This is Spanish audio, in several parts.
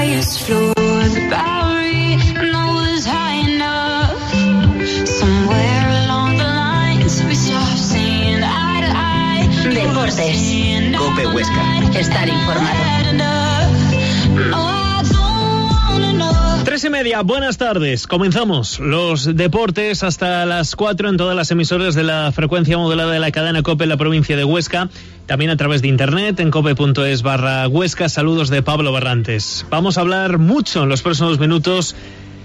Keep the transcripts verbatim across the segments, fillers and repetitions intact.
highest floor, the Bowery, and I was high enough. Somewhere along the lines we stopped seeing eye to eye. Deportes. COPE Huesca. Estar informado. Tres y media, buenas tardes. Comenzamos los deportes hasta las cuatro en todas las emisoras de la frecuencia modulada de la cadena COPE en la provincia de Huesca. También a través de internet en cope.es barra Huesca. Saludos de Pablo Barrantes. Vamos a hablar mucho en los próximos minutos,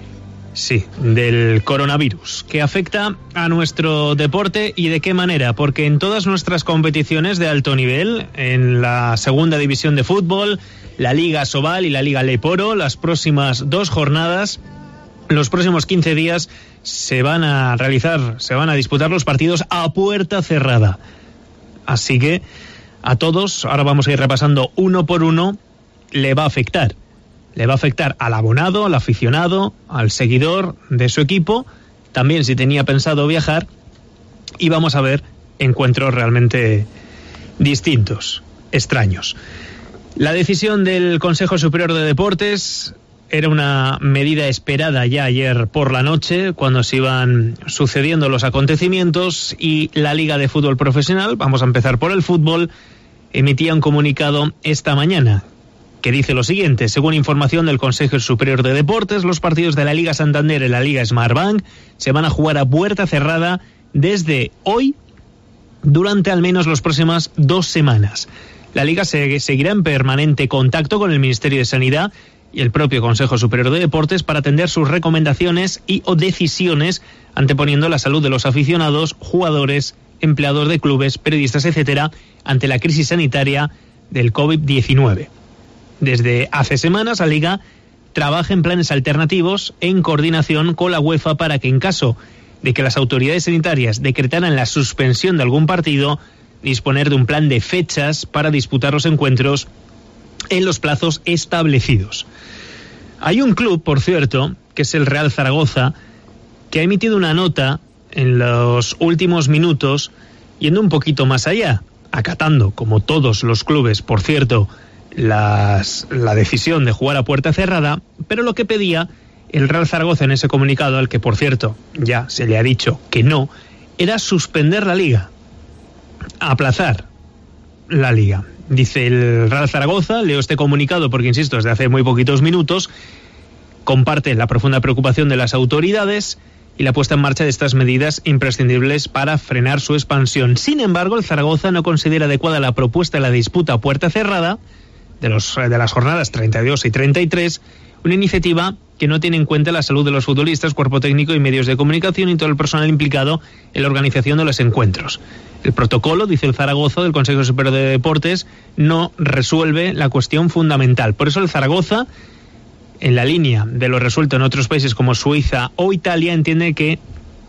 sí, del coronavirus, que afecta a nuestro deporte y de qué manera, porque en todas nuestras competiciones de alto nivel, en la segunda división de fútbol, la Liga Sobal y la Liga Leporo, las próximas dos jornadas, los próximos quince días, se van a realizar, se van a disputar los partidos a puerta cerrada. Así que a todos, ahora vamos a ir repasando uno por uno, le va a afectar. Le va a afectar al abonado, al aficionado, al seguidor de su equipo, también si tenía pensado viajar, y vamos a ver encuentros realmente distintos, extraños. La decisión del Consejo Superior de Deportes era una medida esperada ya ayer por la noche, cuando se iban sucediendo los acontecimientos, y la Liga de Fútbol Profesional, vamos a empezar por el fútbol, emitía un comunicado esta mañana que dice lo siguiente: según información del Consejo Superior de Deportes, los partidos de la Liga Santander y la Liga Smartbank se van a jugar a puerta cerrada desde hoy durante al menos las próximas dos semanas. La Liga se, seguirá en permanente contacto con el Ministerio de Sanidad y el propio Consejo Superior de Deportes para atender sus recomendaciones y o decisiones, anteponiendo la salud de los aficionados, jugadores, empleados de clubes, periodistas, etcétera, ante la crisis sanitaria del covid diecinueve. Desde hace semanas, la Liga trabaja en planes alternativos en coordinación con la UEFA para que, en caso de que las autoridades sanitarias decretaran la suspensión de algún partido, disponer de un plan de fechas para disputar los encuentros en los plazos establecidos. Hay un club, por cierto, que es el Real Zaragoza, que ha emitido una nota en los últimos minutos, yendo un poquito más allá, acatando, como todos los clubes, por cierto, las, la decisión de jugar a puerta cerrada, pero lo que pedía el Real Zaragoza en ese comunicado, al que por cierto ya se le ha dicho que no, era suspender la Liga, aplazar la Liga. Dice el Real Zaragoza, leo este comunicado porque, insisto, desde hace muy poquitos minutos, comparte la profunda preocupación de las autoridades y la puesta en marcha de estas medidas imprescindibles para frenar su expansión. Sin embargo, el Zaragoza no considera adecuada la propuesta de la disputa a puerta cerrada de, los, de las jornadas treinta y dos y treinta y tres, una iniciativa que no tiene en cuenta la salud de los futbolistas, cuerpo técnico y medios de comunicación y todo el personal implicado en la organización de los encuentros. El protocolo, dice el Zaragoza, del Consejo Superior de Deportes, no resuelve la cuestión fundamental. Por eso el Zaragoza, en la línea de lo resuelto en otros países como Suiza o Italia, entiende que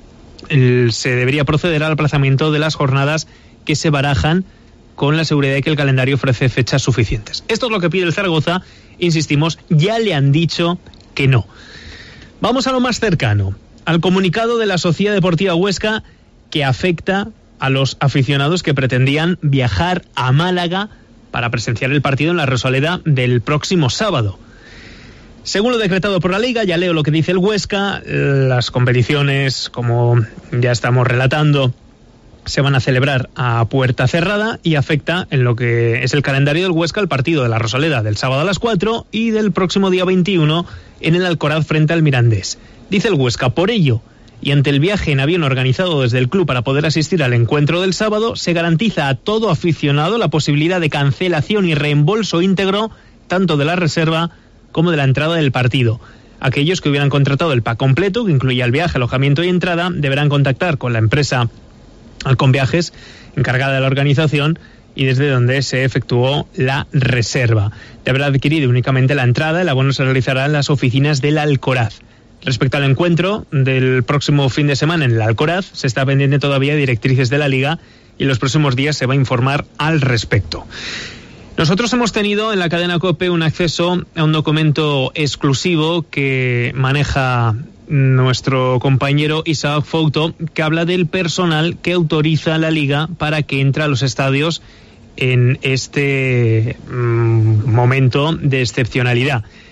el, se debería proceder al aplazamiento de las jornadas que se barajan con la seguridad de que el calendario ofrece fechas suficientes. Esto es lo que pide el Zaragoza. Insistimos, ya le han dicho que no. Vamos a lo más cercano, al comunicado de la Sociedad Deportiva Huesca, que afecta a los aficionados que pretendían viajar a Málaga para presenciar el partido en la Rosaleda del próximo sábado. Según lo decretado por la Liga, ya leo lo que dice el Huesca, las competiciones, como ya estamos relatando, se van a celebrar a puerta cerrada y afecta en lo que es el calendario del Huesca el partido de la Rosaleda del sábado a las cuatro y del próximo día veintiuno en el Alcoraz frente al Mirandés. Dice el Huesca, por ello, y ante el viaje en avión organizado desde el club para poder asistir al encuentro del sábado, se garantiza a todo aficionado la posibilidad de cancelación y reembolso íntegro tanto de la reserva como de la entrada del partido. Aquellos que hubieran contratado el pack completo, que incluía el viaje, alojamiento y entrada, deberán contactar con la empresa Alconviajes, encargada de la organización y desde donde se efectuó la reserva. Deberá adquirir únicamente la entrada, el abono se realizará en las oficinas del Alcoraz. Respecto al encuentro del próximo fin de semana en el Alcoraz, se está pendiente todavía de directrices de la Liga y en los próximos días se va a informar al respecto. Nosotros hemos tenido en la cadena COPE un acceso a un documento exclusivo que maneja nuestro compañero Isaac Fouto, que habla del personal que autoriza a la Liga para que entre a los estadios en este mmm, momento de excepcionalidad.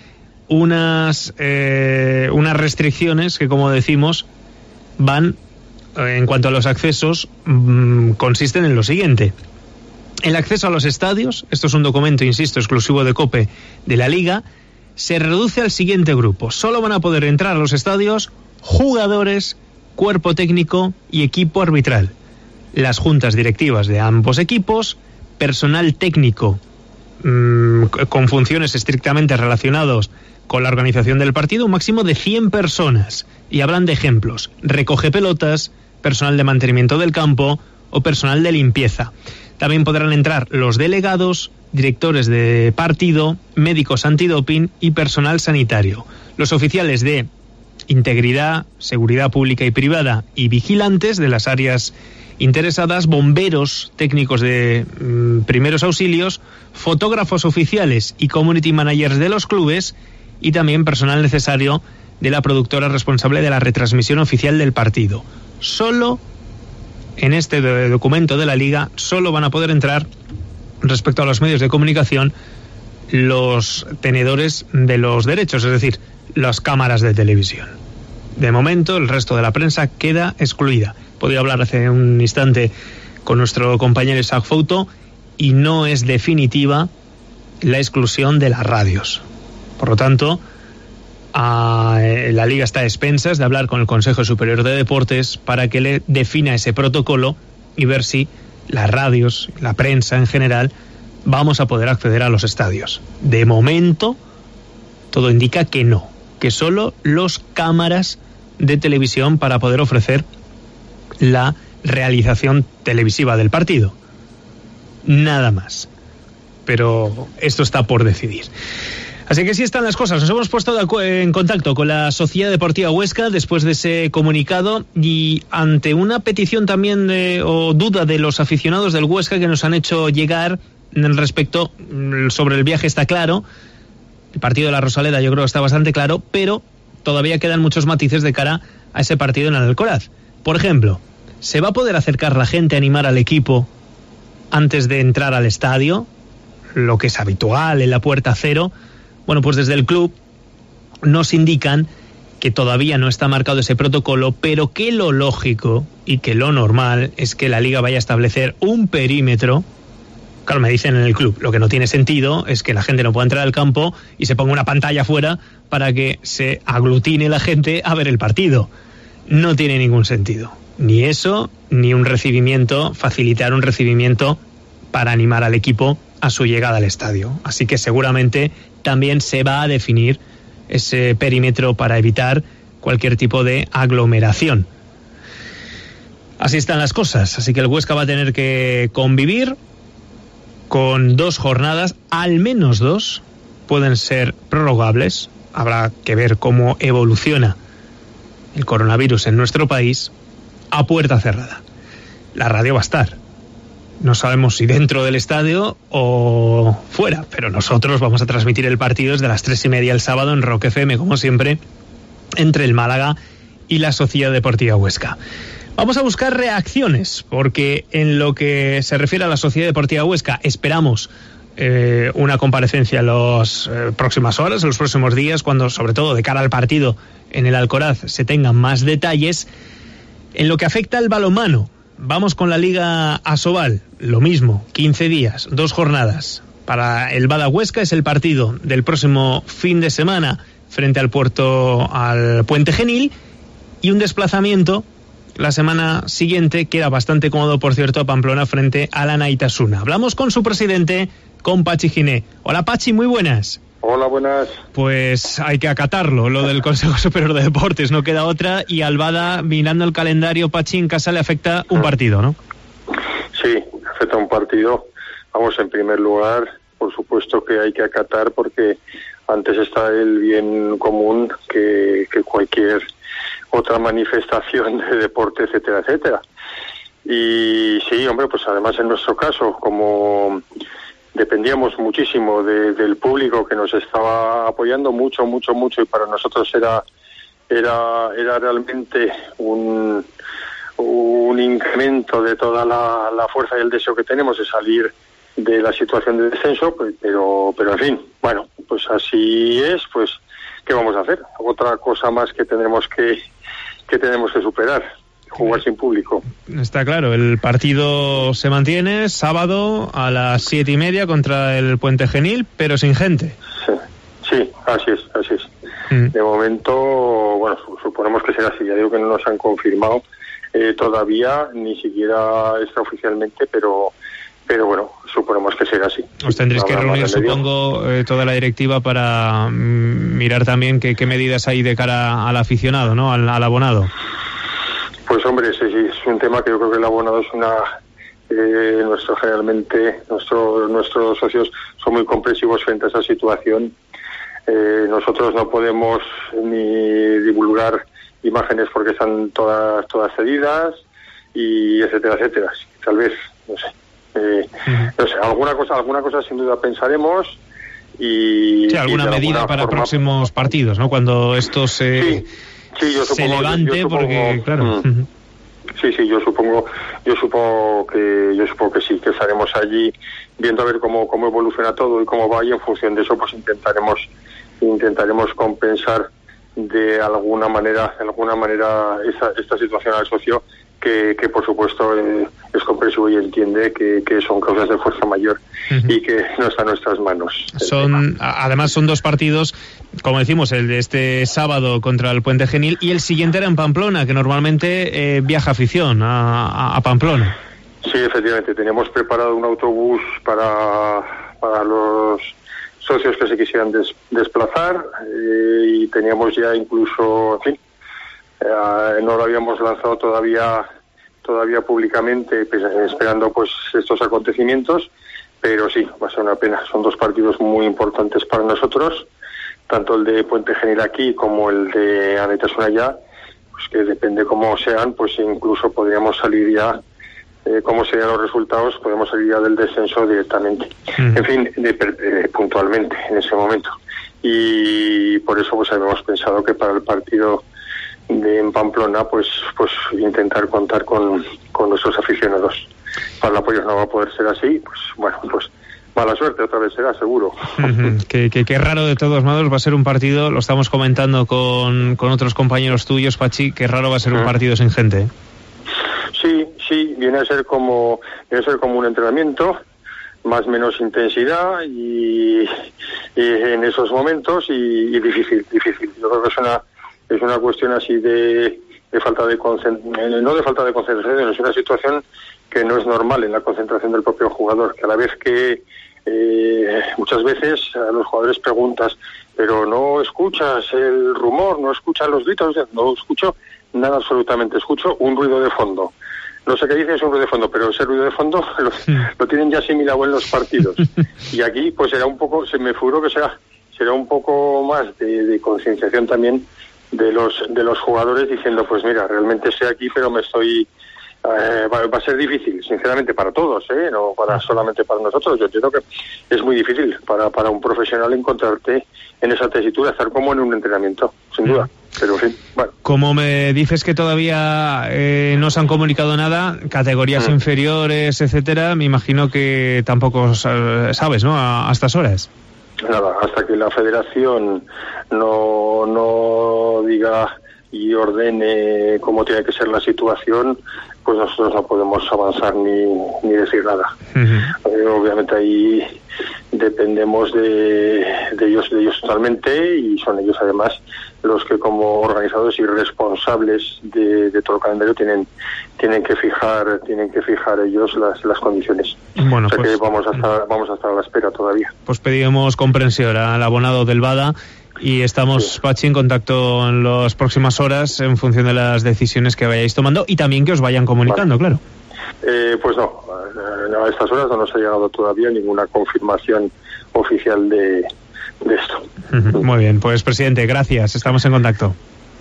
unas, eh, unas restricciones que, como decimos, van, eh, en cuanto a los accesos, mmm, consisten en lo siguiente. El acceso a los estadios, esto es un documento, insisto, exclusivo de COPE de la Liga, se reduce al siguiente grupo. Solo van a poder entrar a los estadios jugadores, cuerpo técnico y equipo arbitral. Las juntas directivas de ambos equipos, personal técnico mmm, con funciones estrictamente relacionadas con la organización del partido, un máximo de cien personas. Y hablan de ejemplos: recoge pelotas, personal de mantenimiento del campo o personal de limpieza. También podrán entrar los delegados, directores de partido, médicos antidoping y personal sanitario. Los oficiales de integridad, seguridad pública y privada y vigilantes de las áreas interesadas, bomberos, técnicos de mmm, primeros auxilios, fotógrafos oficiales y community managers de los clubes, y también personal necesario de la productora responsable de la retransmisión oficial del partido. Solo en este documento de la Liga, solo van a poder entrar, respecto a los medios de comunicación, los tenedores de los derechos, es decir, las cámaras de televisión. De momento, el resto de la prensa queda excluida. Podía hablar hace un instante con nuestro compañero Isaac Fouto, y no es definitiva la exclusión de las radios. Por lo tanto, a, eh, la Liga está a expensas de hablar con el Consejo Superior de Deportes para que le defina ese protocolo y ver si las radios, la prensa en general, vamos a poder acceder a los estadios. De momento, todo indica que no, que solo los cámaras de televisión para poder ofrecer la realización televisiva del partido. Nada más. Pero esto está por decidir. Así que sí están las cosas. Nos hemos puesto de acu- en contacto con la Sociedad Deportiva Huesca después de ese comunicado, y ante una petición también de, o duda de los aficionados del Huesca que nos han hecho llegar respecto sobre el viaje. Está claro, el partido de la Rosaleda yo creo que está bastante claro, pero todavía quedan muchos matices de cara a ese partido en el Alcoraz. Por ejemplo, ¿se va a poder acercar la gente a animar al equipo antes de entrar al estadio? Lo que es habitual en la puerta cero. Bueno, pues desde el club nos indican que todavía no está marcado ese protocolo, pero que lo lógico y que lo normal es que la Liga vaya a establecer un perímetro. Claro, me dicen en el club, lo que no tiene sentido es que la gente no pueda entrar al campo y se ponga una pantalla afuera para que se aglutine la gente a ver el partido. No tiene ningún sentido. Ni eso, ni un recibimiento, facilitar un recibimiento para animar al equipo a su llegada al estadio. Así que seguramente también se va a definir ese perímetro para evitar cualquier tipo de aglomeración. Así están las cosas. Así que el Huesca va a tener que convivir con dos jornadas, al menos dos, pueden ser prorrogables. Habrá que ver cómo evoluciona el coronavirus en nuestro país, a puerta cerrada. La radio va a estar. No sabemos si dentro del estadio o fuera, pero nosotros vamos a transmitir el partido desde las tres y media el sábado en Rock F M, como siempre, entre el Málaga y la Sociedad Deportiva Huesca. Vamos a buscar reacciones, porque en lo que se refiere a la Sociedad Deportiva Huesca, esperamos eh, una comparecencia en las eh, próximas horas, en los próximos días, cuando, sobre todo de cara al partido en el Alcoraz, se tengan más detalles. En lo que afecta al balonmano, vamos con la Liga Asobal, lo mismo, quince días, dos jornadas. Para el Bada Huesca es el partido del próximo fin de semana frente al Puerto, al Puente Genil, y un desplazamiento la semana siguiente, que era bastante cómodo, por cierto, a Pamplona frente a la Naitasuna. Hablamos con su presidente, con Pachi Giné. Hola Pachi, muy buenas. Hola, buenas. Pues hay que acatarlo, lo del Consejo Superior de Deportes, no queda otra, y al Bada, mirando el calendario, Pachi, en casa le afecta un partido, ¿no? Sí, afecta un partido. Vamos, en primer lugar, por supuesto que hay que acatar, porque antes está el bien común que, que cualquier otra manifestación de deporte, etcétera, etcétera. Y sí, hombre, pues además en nuestro caso, como dependíamos muchísimo de, del público que nos estaba apoyando mucho, mucho, mucho, y para nosotros era era era realmente un un incremento de toda la, la fuerza y el deseo que tenemos de salir de la situación de descenso, pues, pero pero en fin, bueno, pues así es, pues ¿qué vamos a hacer? Otra cosa más que tenemos que, que tenemos que superar, jugar sin público. Está claro, el partido se mantiene sábado a las siete y media contra el Puente Genil, pero sin gente. Sí, sí, así es, así es. Mm. De momento, bueno, suponemos que será así, ya digo que no nos han confirmado eh, todavía, ni siquiera extraoficialmente, pero pero bueno, suponemos que será así. Os tendréis que reunir, supongo, eh, toda la directiva para mm, mirar también qué, qué medidas hay de cara al aficionado, ¿no? Al, al abonado. Pues hombre, sí, sí, es un tema que yo creo que el abonado es una... Eh, nuestro generalmente, nuestro, nuestros socios son muy comprensivos frente a esa situación. Eh, nosotros no podemos ni divulgar imágenes porque están todas, todas cedidas y etcétera, etcétera. Tal vez, no sé. Eh, no sé, alguna cosa, alguna cosa sin duda pensaremos y... Sí, alguna y medida alguna para forma... próximos partidos, ¿no? Cuando esto se, sí, sí, yo supongo, se levante, yo supongo, porque, claro... Mm, sí, sí, yo supongo, yo supongo que, yo supongo que sí, que estaremos allí viendo a ver cómo, cómo evoluciona todo y cómo va, y en función de eso, pues intentaremos, intentaremos compensar de alguna manera, de alguna manera esa, esta situación al socio, que, que por supuesto eh, es comprensivo y entiende que, que son causas de fuerza mayor uh-huh. y que no está en nuestras manos. Son, además son dos partidos, como decimos, el de este sábado contra el Puente Genil y el siguiente era en Pamplona, que normalmente eh, viaja afición a, a, a Pamplona. Sí, efectivamente, teníamos preparado un autobús para, para los socios que se quisieran des, desplazar eh, y teníamos ya incluso, en fin, eh, no lo habíamos lanzado todavía todavía públicamente, pues, esperando pues estos acontecimientos, pero sí, va a ser una pena. Son dos partidos muy importantes para nosotros, tanto el de Puente Genil aquí como el de Anaitasuna allá, pues que depende cómo sean, pues incluso podríamos salir ya, eh, cómo serían los resultados, podemos salir ya del descenso directamente. Mm. En fin, de, de, puntualmente en ese momento. Y por eso pues habíamos pensado que para el partido de en Pamplona pues pues intentar contar con, con nuestros aficionados. Para el apoyo no va a poder ser así, pues bueno, pues mala suerte otra vez será, seguro. Uh-huh. que, que, que raro de todos modos va a ser un partido, lo estamos comentando con, con otros compañeros tuyos, Pachi, que raro va a ser un uh-huh. partido sin gente. Sí, sí, viene a ser como viene a ser como un entrenamiento, más o menos intensidad y, y en esos momentos y, y difícil, difícil. Yo creo que es una es una cuestión así de, de falta de concentración, no de falta de concentración, es una situación que no es normal en la concentración del propio jugador, que a la vez que eh, muchas veces a los jugadores preguntas, pero no escuchas el rumor, no escuchas los gritos, no escucho nada absolutamente, escucho un ruido de fondo. No sé qué dice, es un ruido de fondo, pero ese ruido de fondo lo, lo tienen ya asimilado en los partidos. Y aquí pues será un poco, se me figuró que será, será un poco más de, de concienciación también de los de los jugadores, diciendo pues mira, realmente estoy aquí pero me estoy eh, va, va a ser difícil, sinceramente, para todos, ¿eh? No para solamente para nosotros. Yo entiendo que es muy difícil para para un profesional encontrarte en esa tesitura, estar como en un entrenamiento, sin duda, pero en fin, bueno. Como me dices que todavía eh, no se han comunicado nada, categorías mm. inferiores, etcétera, me imagino que tampoco sabes, ¿no? A, a estas horas. Nada, hasta que la federación no, no diga y ordene cómo tiene que ser la situación, pues nosotros no podemos avanzar ni, ni decir nada. Uh-huh. Eh, obviamente ahí dependemos de, de ellos de ellos totalmente, y son ellos además los que como organizadores y responsables de, de todo el calendario tienen tienen que fijar tienen que fijar ellos las, las condiciones. Bueno, o sea pues, que vamos a estar vamos a estar a la espera todavía. Pues pedimos comprensión al abonado del Bada y estamos, sí. Pachi, en contacto en las próximas horas en función de las decisiones que vayáis tomando y también que os vayan comunicando, vale. Claro. Eh, pues no, a estas horas no nos ha llegado todavía ninguna confirmación oficial de, de esto. Uh-huh. Muy bien, pues presidente, gracias, estamos en contacto.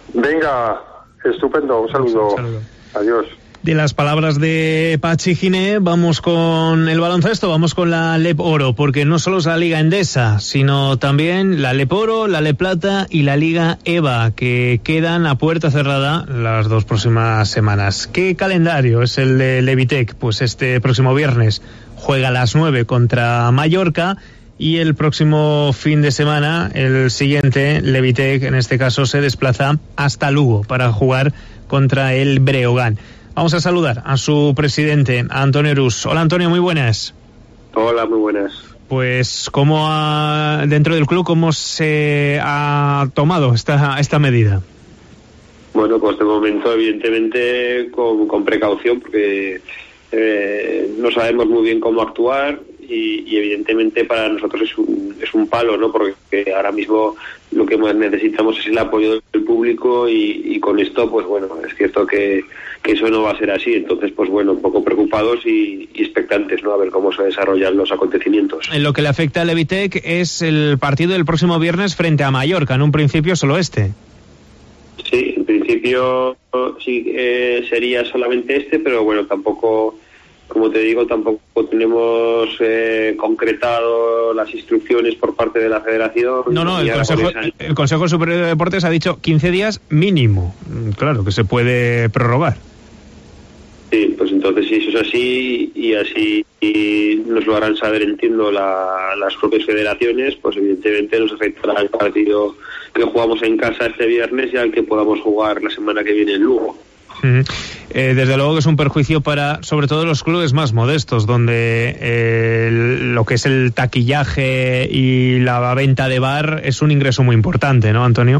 Venga, estupendo, un saludo. Un saludo. Adiós. De las palabras de Pachi Giné, vamos con el baloncesto, vamos con la Lep Oro, porque no solo es la Liga Endesa, sino también la Lep Oro, la Lep Plata y la Liga EVA, que quedan a puerta cerrada las dos próximas semanas. ¿Qué calendario es el de Levitec? Pues este próximo viernes juega a las nueve contra Mallorca y el próximo fin de semana, el siguiente, Levitec, en este caso, se desplaza hasta Lugo para jugar contra el Breogán. Vamos a saludar a su presidente, a Antonio Rus. Hola, Antonio, muy buenas. Hola, muy buenas. Pues, ¿cómo ha, dentro del club, cómo se ha tomado esta, esta medida? Bueno, pues de momento, evidentemente, con, con precaución, porque eh, no sabemos muy bien cómo actuar y, y evidentemente para nosotros es un, es un palo, ¿no? Porque ahora mismo lo que más necesitamos es el apoyo del público y, y con esto, pues bueno, es cierto que, que eso no va a ser así. Entonces, pues bueno, un poco preocupados y, y expectantes, ¿no? A ver cómo se desarrollan los acontecimientos. En lo que le afecta a Levitec es el partido del próximo viernes frente a Mallorca, en un principio solo este. Sí, en principio sí eh, sería solamente este, pero bueno, tampoco, como te digo, tampoco tenemos eh, concretado las instrucciones por parte de la Federación. No, no, el Consejo, el Consejo Superior de Deportes ha dicho quince días mínimo. Claro, que se puede prorrogar. Sí, pues entonces si eso es así y así y nos lo harán saber, entiendo, la, las propias federaciones, pues evidentemente nos afectará el partido que jugamos en casa este viernes y al que podamos jugar la semana que viene en Lugo. Uh-huh. Eh, desde luego que es un perjuicio para, sobre todo, los clubes más modestos, donde eh, lo que es el taquillaje y la venta de bar es un ingreso muy importante, ¿no, Antonio?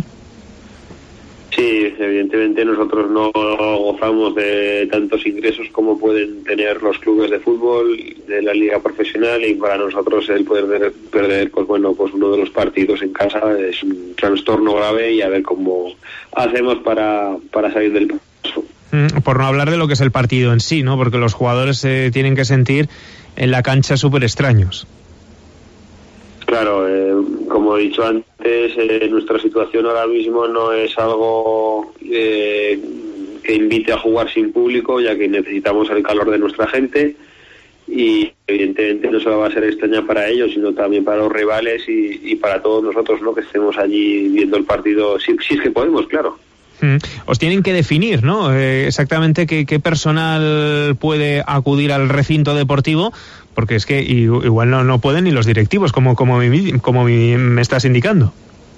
Sí, evidentemente nosotros no gozamos de tantos ingresos como pueden tener los clubes de fútbol de la liga profesional, y para nosotros el poder perder, pues bueno, pues uno de los partidos en casa es un trastorno grave, y a ver cómo hacemos para, para salir del paso. Por no hablar de lo que es el partido en sí, ¿no? Porque los jugadores se tienen que sentir en la cancha súper extraños. Claro, eh, como he dicho antes, eh, nuestra situación ahora mismo no es algo eh, que invite a jugar sin público, ya que necesitamos el calor de nuestra gente, y evidentemente no solo va a ser extraña para ellos, sino también para los rivales y, y para todos nosotros, ¿no? Que estemos allí viendo el partido, si, si es que podemos, claro. Os tienen que definir, ¿no? Eh, exactamente qué, qué personal puede acudir al recinto deportivo, porque es que igual no, no pueden ni los directivos, como, como, como me estás indicando.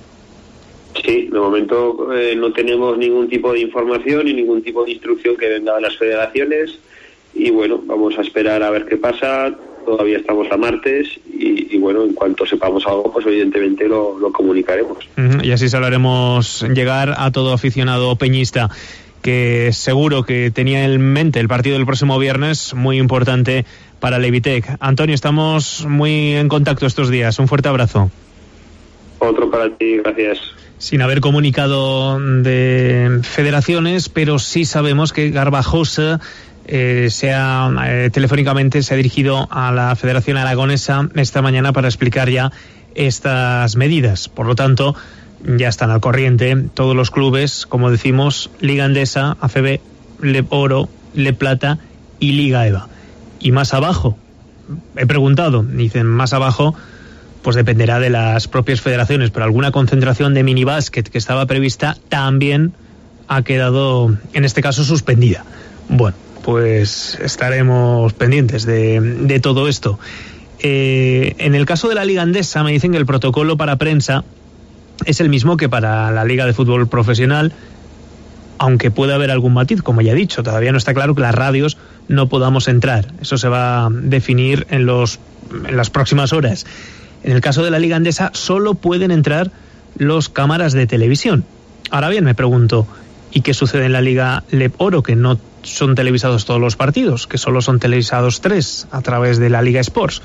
Sí, de momento eh, no tenemos ningún tipo de información ni ningún tipo de instrucción que venga de las federaciones, y bueno, vamos a esperar a ver qué pasa. Todavía estamos a martes y, y bueno, en cuanto sepamos algo, pues evidentemente lo, lo comunicaremos. Uh-huh. Y así sabremos llegar a todo aficionado peñista que seguro que tenía en mente el partido del próximo viernes, muy importante para Levitec. Antonio, estamos muy en contacto estos días. Un fuerte abrazo. Otro para ti, gracias. Sin haber comunicado de federaciones, pero sí sabemos que Garbajosa Eh, se ha, eh, telefónicamente se ha dirigido a la Federación Aragonesa esta mañana para explicar ya estas medidas. Por lo tanto, ya están al corriente todos los clubes, como decimos, Liga Endesa, A C B, Le Oro, Le Plata y Liga E V A. Y más abajo, he preguntado, dicen más abajo, pues dependerá de las propias federaciones, pero alguna concentración de minibásquet que estaba prevista también ha quedado, en este caso, suspendida. Bueno, pues estaremos pendientes de, de todo esto. Eh, en el caso de la Liga Endesa me dicen que el protocolo para prensa es el mismo que para la Liga de Fútbol Profesional, aunque puede haber algún matiz, como ya he dicho. Todavía no está claro que las radios no podamos entrar. Eso se va a definir en, los, en las próximas horas. En el caso de la Liga Endesa solo pueden entrar los cámaras de televisión. Ahora bien, me pregunto, ¿y qué sucede en la Liga Le Oro, que no son televisados todos los partidos, que solo son televisados tres a través de la Liga Sports?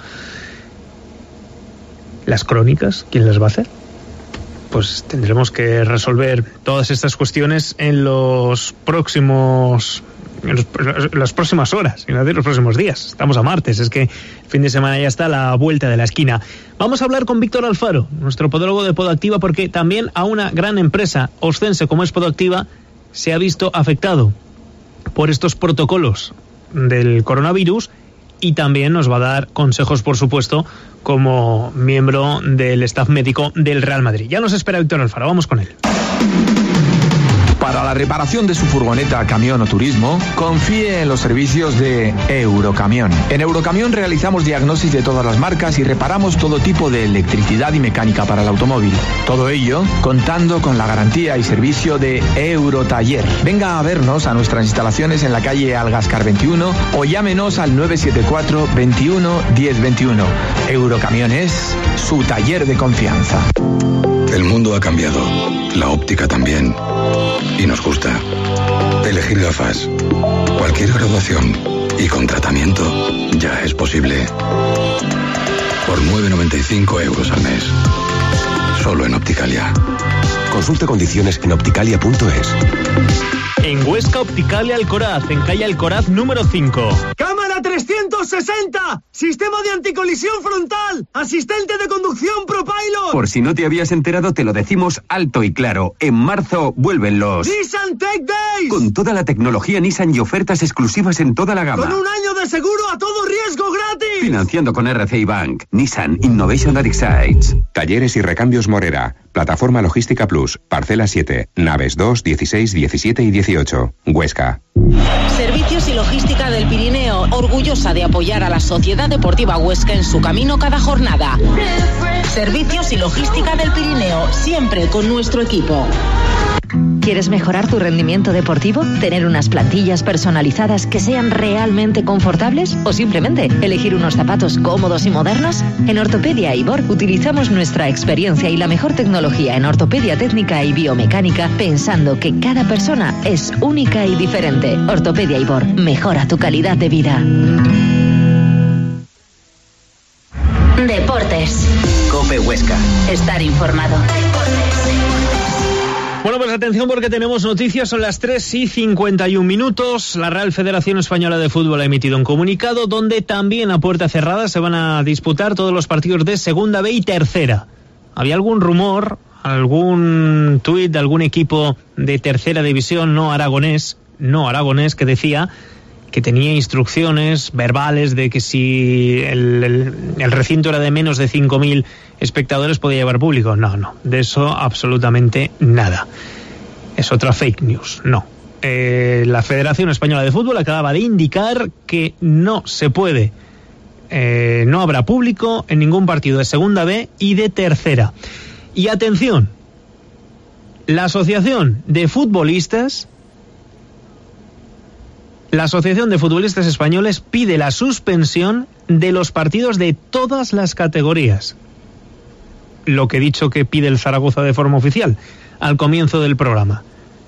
¿Las crónicas quién las va a hacer? Pues tendremos que resolver todas estas cuestiones en los próximos en los, las próximas horas, en los próximos días. Estamos a martes, es que el fin de semana ya está a la vuelta de la esquina. Vamos a hablar con Víctor Alfaro, nuestro podólogo de Podactiva, porque también a una gran empresa oscense como es Podactiva se ha visto afectado por estos protocolos del coronavirus, y también nos va a dar consejos, por supuesto, como miembro del staff médico del Real Madrid. Ya nos espera Víctor Alfaro, vamos con él. Para la reparación de su furgoneta, camión o turismo, confíe en los servicios de Eurocamión. En Eurocamión realizamos diagnosis de todas las marcas y reparamos todo tipo de electricidad y mecánica para el automóvil. Todo ello contando con la garantía y servicio de Eurotaller. Venga a vernos a nuestras instalaciones en la calle Algascar veintiuno o llámenos al nueve siete cuatro, veintiuno, diez veintiuno. Eurocamión es su taller de confianza. El mundo ha cambiado, la óptica también. Y nos gusta. Elegir gafas, cualquier graduación y con tratamiento ya es posible. Por nueve noventa y cinco euros al mes. Solo en Opticalia. Consulte condiciones en opticalia punto es. En Huesca, Opticalia Alcoraz, en calle Alcoraz número cinco. ¡Cámara trescientos sesenta! ¡Sistema de anticolisión frontal! ¡Asistente de conducción ProPilot! Por si no te habías enterado, te lo decimos alto y claro. En marzo vuelven los ¡Nissan Tech Days! Con toda la tecnología Nissan y ofertas exclusivas en toda la gama. ¡Con un año de seguro a todo riesgo gratis! Financiando con R C I Bank. Nissan Innovation that excites. Talleres y recambios Morera. Plataforma Logística Plus. Parcela siete. Naves dos, dieciséis, diecisiete y dieciocho. Huesca. Servicios y Logística del Pirineo. Orgullosa de apoyar a la Sociedad Deportiva Huesca en su camino cada jornada. Servicios y Logística del Pirineo. Siempre con nuestro equipo. ¿Quieres mejorar tu rendimiento deportivo? ¿Tener unas plantillas personalizadas que sean realmente confortables? ¿O simplemente elegir unos zapatos cómodos y modernos? En Ortopedia Ibor utilizamos nuestra experiencia y la mejor tecnología en ortopedia técnica y biomecánica, pensando que cada persona es única y diferente. Ortopedia Ibor, mejora tu calidad de vida. Deportes. COPE Huesca. Estar informado. Bueno, pues atención porque tenemos noticias, son las tres y cincuenta y un minutos. La Real Federación Española de Fútbol ha emitido un comunicado donde también a puerta cerrada se van a disputar todos los partidos de Segunda B y Tercera. Había algún rumor, algún tuit de algún equipo de Tercera División no aragonés, no aragonés, que decía que tenía instrucciones verbales de que si el, el, el recinto era de menos de cinco mil espectadores podía llevar público. No, no, de eso absolutamente nada. Es otra fake news, no. Eh, la Federación Española de Fútbol acababa de indicar que no se puede, eh, no habrá público en ningún partido de Segunda B y de Tercera. Y atención, la Asociación de Futbolistas La Asociación de Futbolistas Españoles pide la suspensión de los partidos de todas las categorías. Lo que he dicho que pide el Zaragoza de forma oficial al comienzo del programa.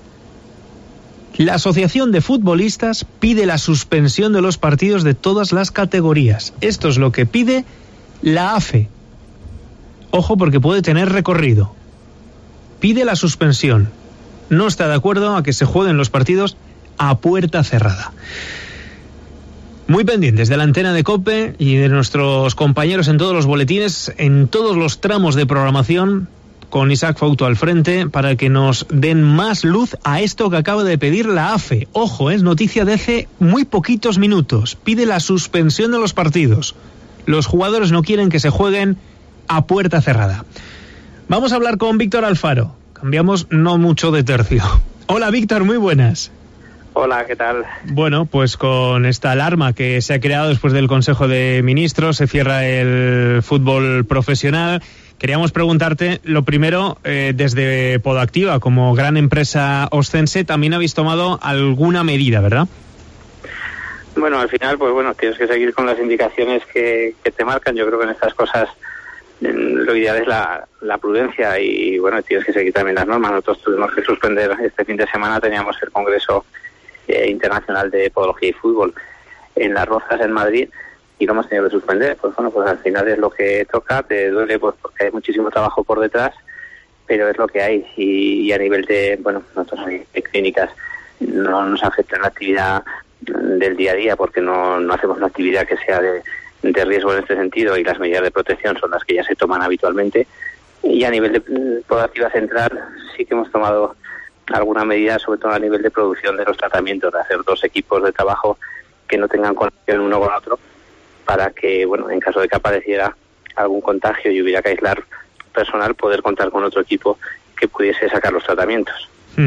La Asociación de Futbolistas pide la suspensión de los partidos de todas las categorías. Esto es lo que pide la A F E. Ojo, porque puede tener recorrido. Pide la suspensión. No está de acuerdo a que se jueguen los partidos a puerta cerrada. Muy pendientes de la antena de COPE y de nuestros compañeros en todos los boletines, en todos los tramos de programación, con Isaac Fauto al frente, para que nos den más luz a esto que acaba de pedir la A F E. Ojo, es noticia de hace muy poquitos minutos. Pide la suspensión de los partidos. Los jugadores no quieren que se jueguen a puerta cerrada. Vamos a hablar con Víctor Alfaro. Cambiamos no mucho de tercio. Hola Víctor, muy buenas. Hola, ¿qué tal? Bueno, pues con esta alarma que se ha creado después del Consejo de Ministros, se cierra el fútbol profesional. Queríamos preguntarte, lo primero, eh, desde Podactiva, como gran empresa oscense, también habéis tomado alguna medida, ¿verdad? Bueno, al final, pues bueno, tienes que seguir con las indicaciones que, que te marcan. Yo creo que en estas cosas lo ideal es la, la prudencia y, bueno, tienes que seguir también las normas. Nosotros tuvimos que suspender este fin de semana, teníamos el Congreso Eh, internacional de Podología y Fútbol en Las Rozas, en Madrid, y lo hemos tenido que suspender. Pues bueno, pues al final es lo que toca, te duele pues porque hay muchísimo trabajo por detrás, pero es lo que hay. Y, y a nivel de, bueno, nosotros de clínicas no nos afecta la actividad del día a día porque no, no hacemos una actividad que sea de, de riesgo en este sentido y las medidas de protección son las que ya se toman habitualmente. Y a nivel de Podactiva Central sí que hemos tomado alguna medida, sobre todo a nivel de producción de los tratamientos, de hacer dos equipos de trabajo que no tengan conexión uno con otro, para que, bueno, en caso de que apareciera algún contagio y hubiera que aislar personal, poder contar con otro equipo que pudiese sacar los tratamientos. Mm.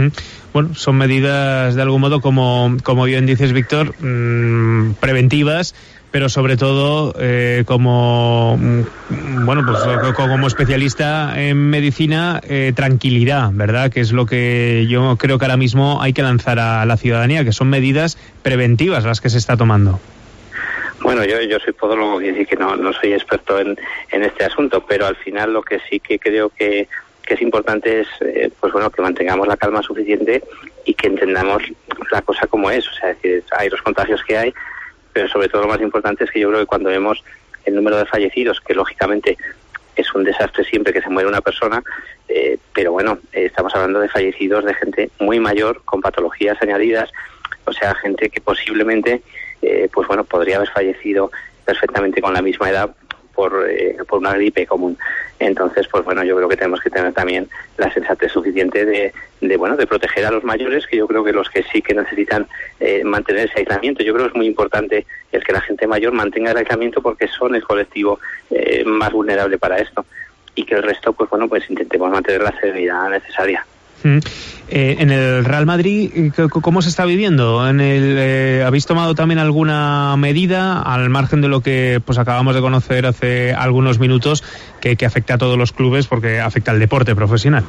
bueno, son medidas de algún modo, como, como bien dices, Víctor, mmm, preventivas, pero sobre todo eh, como bueno pues como especialista en medicina, eh, tranquilidad, ¿verdad? Que es lo que yo creo que ahora mismo hay que lanzar a la ciudadanía, que son medidas preventivas las que se está tomando. Bueno, yo, yo soy podólogo y decir que no, no soy experto en, en este asunto, pero al final lo que sí que creo que, que es importante es eh, pues bueno, que mantengamos la calma suficiente y que entendamos la cosa como es. O sea, es decir, hay los contagios que hay, pero sobre todo lo más importante es que yo creo que cuando vemos el número de fallecidos, que lógicamente es un desastre siempre que se muere una persona, eh, pero bueno, eh, estamos hablando de fallecidos de gente muy mayor, con patologías añadidas, o sea, gente que posiblemente, eh, pues bueno, podría haber fallecido perfectamente con la misma edad por, eh, por una gripe común. Entonces, pues bueno, yo creo que tenemos que tener también la sensatez suficiente de, de bueno, de proteger a los mayores, que yo creo que los que sí que necesitan eh, mantener ese aislamiento. Yo creo que es muy importante el que la gente mayor mantenga el aislamiento, porque son el colectivo eh, más vulnerable para esto, y que el resto, pues bueno, pues intentemos mantener la serenidad necesaria. Mm. Eh, en el Real Madrid, ¿cómo se está viviendo? En el, eh, ¿habéis tomado también alguna medida, al margen de lo que pues acabamos de conocer hace algunos minutos, que, que afecta a todos los clubes, porque afecta al deporte profesional?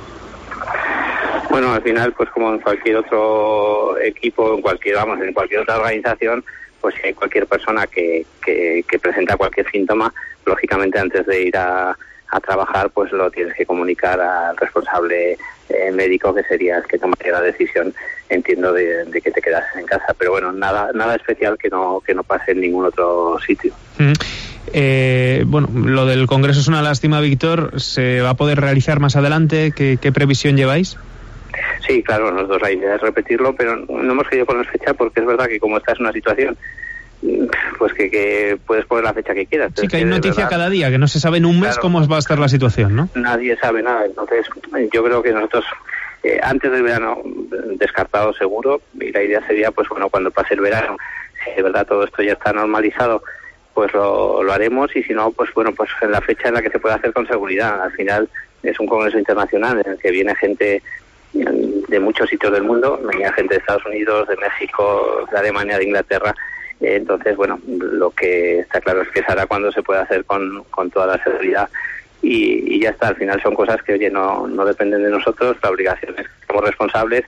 Bueno, al final, pues como en cualquier otro equipo, en cualquier, vamos, en cualquier otra organización, pues si hay cualquier persona que, que, que presenta cualquier síntoma, lógicamente antes de ir a a trabajar, pues lo tienes que comunicar al responsable eh, médico, que sería el que tomaría la decisión, entiendo, de, de que te quedases en casa. Pero bueno, nada nada especial que no que no pase en ningún otro sitio. Mm. Eh, bueno, lo del Congreso es una lástima, Víctor. ¿Se va a poder realizar más adelante? ¿Qué, qué previsión lleváis? Sí, claro, nosotros la idea es repetirlo, pero no hemos querido poner fecha, porque es verdad que como esta es una situación pues que, que puedes poner la fecha que quieras. Sí, que hay noticia cada día, que no se sabe en un mes, claro, cómo va a estar la situación, ¿no? Nadie sabe nada. Entonces yo creo que nosotros eh, antes del verano, descartado seguro, y la idea sería, pues bueno, cuando pase el verano, si de verdad todo esto ya está normalizado, pues lo, lo haremos, y si no, pues bueno, pues en la fecha en la que se pueda hacer con seguridad. Al final es un congreso internacional en el que viene gente de muchos sitios del mundo, venía gente de Estados Unidos, de México, de Alemania, de Inglaterra. Entonces, bueno, lo que está claro es que se hará cuando se pueda hacer con, con toda la seguridad, y, y ya está. Al final son cosas que, oye, no, no dependen de nosotros. La obligación es que somos responsables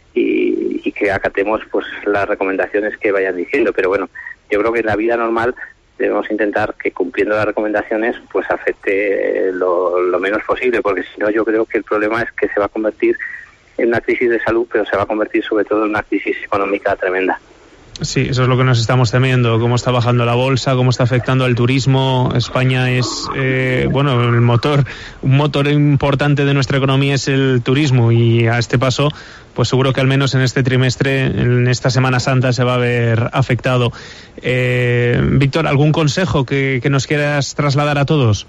y, y que acatemos pues las recomendaciones que vayan diciendo. Pero bueno, yo creo que en la vida normal debemos intentar que, cumpliendo las recomendaciones, pues afecte lo, lo menos posible, porque si no, yo creo que el problema es que se va a convertir en una crisis de salud, pero se va a convertir sobre todo en una crisis económica tremenda. Sí, eso es lo que nos estamos temiendo, cómo está bajando la bolsa, cómo está afectando al turismo. España es, eh, bueno, el motor, un motor importante de nuestra economía es el turismo, y a este paso, pues seguro que al menos en este trimestre, en esta Semana Santa, se va a ver afectado. Eh, Víctor, ¿algún consejo que, que nos quieras trasladar a todos?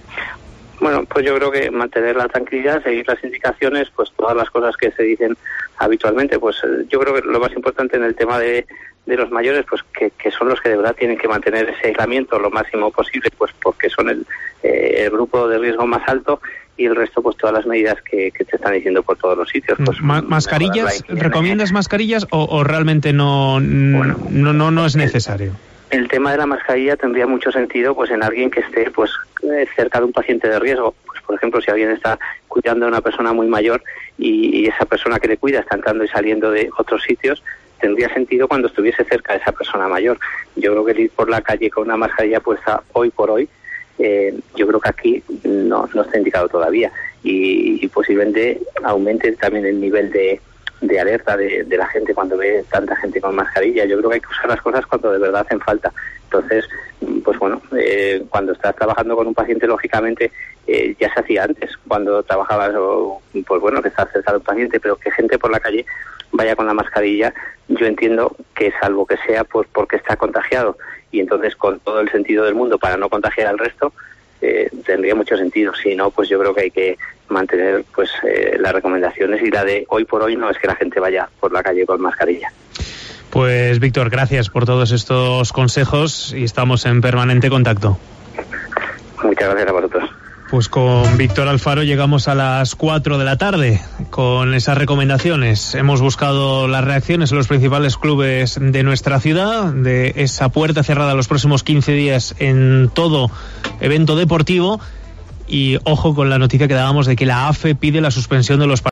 Bueno, pues yo creo que mantener la tranquilidad, seguir las indicaciones, pues todas las cosas que se dicen habitualmente. Pues yo creo que lo más importante en el tema de, de los mayores, pues que, que son los que de verdad tienen que mantener ese aislamiento lo máximo posible, pues porque son el, eh, el grupo de riesgo más alto, y el resto, pues todas las medidas que, que te están diciendo por todos los sitios. Pues Ma- ¿Mascarillas? ¿Recomiendas mascarillas o, o realmente no, bueno, no, no, no es necesario? El tema de la mascarilla tendría mucho sentido pues en alguien que esté pues cerca de un paciente de riesgo. Pues por ejemplo, si alguien está cuidando a una persona muy mayor y, y esa persona que le cuida está entrando y saliendo de otros sitios, tendría sentido cuando estuviese cerca de esa persona mayor. Yo creo que el ir por la calle con una mascarilla puesta hoy por hoy, eh, yo creo que aquí no, no está indicado todavía, y, y posiblemente aumente también el nivel de de alerta de, de la gente cuando ve tanta gente con mascarilla. Yo creo que hay que usar las cosas cuando de verdad hacen falta. Entonces, pues bueno, eh, cuando estás trabajando con un paciente, lógicamente, eh, ya se hacía antes, cuando trabajabas, o, pues bueno, que estás cerca de un paciente, pero que gente por la calle vaya con la mascarilla, yo entiendo que salvo que sea pues porque está contagiado, y entonces con todo el sentido del mundo para no contagiar al resto, eh, tendría mucho sentido. Si no, pues yo creo que hay que mantener pues eh, las recomendaciones, y la de hoy por hoy no es que la gente vaya por la calle con mascarilla. Pues Víctor, gracias por todos estos consejos y estamos en permanente contacto. Muchas gracias a vosotros. Pues con Víctor Alfaro llegamos a las cuatro de la tarde con esas recomendaciones. Hemos buscado las reacciones en los principales clubes de nuestra ciudad, de esa puerta cerrada los próximos quince días en todo evento deportivo. Y ojo con la noticia que dábamos de que la A F E pide la suspensión de los partidos.